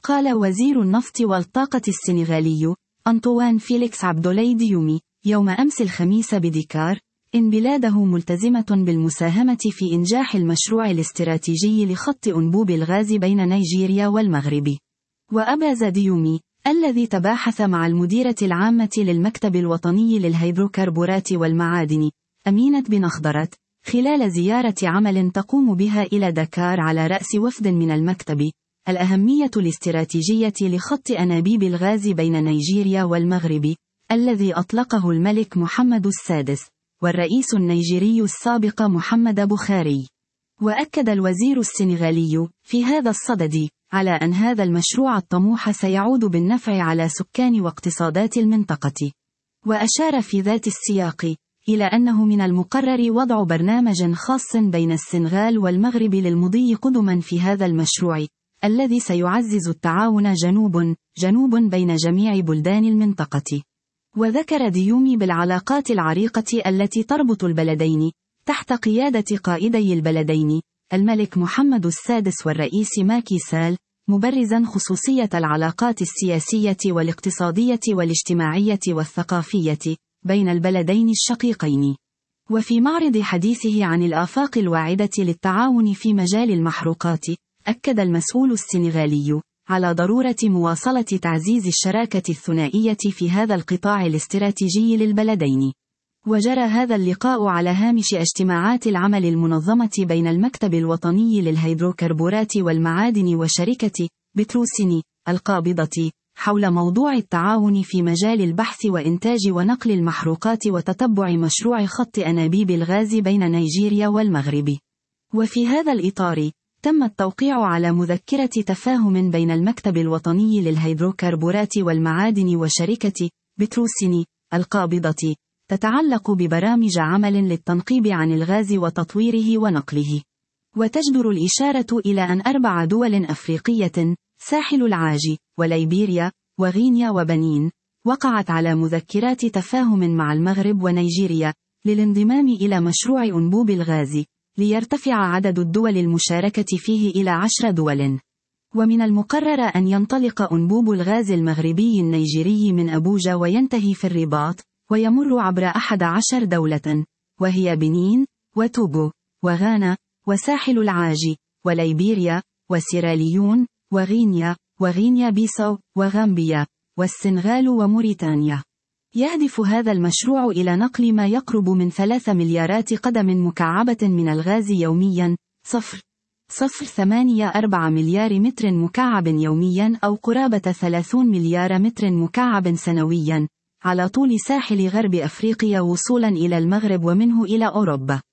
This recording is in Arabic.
قال وزير النفط والطاقة السنغالي أنطوان فيليكس عبدولي ديومي يوم أمس الخميس بديكار إن بلاده ملتزمة بالمساهمة في إنجاح المشروع الاستراتيجي لخط أنبوب الغاز بين نيجيريا والمغرب. وأبرز ديومي الذي تباحث مع المديرة العامة للمكتب الوطني للهيدروكربورات والمعادن أمينة بن أخضرت خلال زيارة عمل تقوم بها إلى دكار على رأس وفد من المكتب الأهمية الاستراتيجية لخط أنابيب الغاز بين نيجيريا والمغرب الذي أطلقه الملك محمد السادس والرئيس النيجيري السابق محمد بخاري. وأكد الوزير السنغالي في هذا الصدد على أن هذا المشروع الطموح سيعود بالنفع على سكان واقتصادات المنطقة. وأشار في ذات السياق إلى أنه من المقرر وضع برنامج خاص بين السنغال والمغرب للمضي قدما في هذا المشروع الذي سيعزز التعاون جنوب بين جميع بلدان المنطقة. وذكر ديومي بالعلاقات العريقة التي تربط البلدين تحت قيادة قائدي البلدين الملك محمد السادس والرئيس ماكي سال، مبرزا خصوصية العلاقات السياسية والاقتصادية والاجتماعية والثقافية بين البلدين الشقيقين. وفي معرض حديثه عن الآفاق الواعدة للتعاون في مجال المحروقات، أكد المسؤول السنغالي على ضرورة مواصلة تعزيز الشراكة الثنائية في هذا القطاع الاستراتيجي للبلدين. وجرى هذا اللقاء على هامش اجتماعات العمل المنظمة بين المكتب الوطني للهيدروكربورات والمعادن وشركة بتروسيني القابضة حول موضوع التعاون في مجال البحث وإنتاج ونقل المحروقات وتتبع مشروع خط أنابيب الغاز بين نيجيريا والمغرب. وفي هذا الإطار تم التوقيع على مذكرة تفاهم بين المكتب الوطني للهيدروكربورات والمعادن وشركة بتروسيني القابضة تتعلق ببرامج عمل للتنقيب عن الغاز وتطويره ونقله. وتجدر الإشارة إلى أن 4 دول أفريقية ساحل العاج وليبيريا وغينيا وبنين وقعت على مذكرات تفاهم مع المغرب ونيجيريا للانضمام إلى مشروع أنبوب الغاز ليرتفع عدد الدول المشاركة فيه إلى 10 دول. ومن المقرر أن ينطلق أنبوب الغاز المغربي النيجيري من أبوجا وينتهي في الرباط ويمر عبر 11 دولة وهي بنين وتوغو وغانا وساحل العاج وليبيريا وسيراليون وغينيا بيساو وغامبيا والسنغال وموريتانيا. يهدف هذا المشروع إلى نقل ما يقرب من 3 مليارات قدم مكعبة من الغاز يوميا 0.084 مليار متر مكعب يوميا أو قرابة 30 مليار متر مكعب سنويا على طول ساحل غرب أفريقيا وصولا إلى المغرب ومنه إلى أوروبا.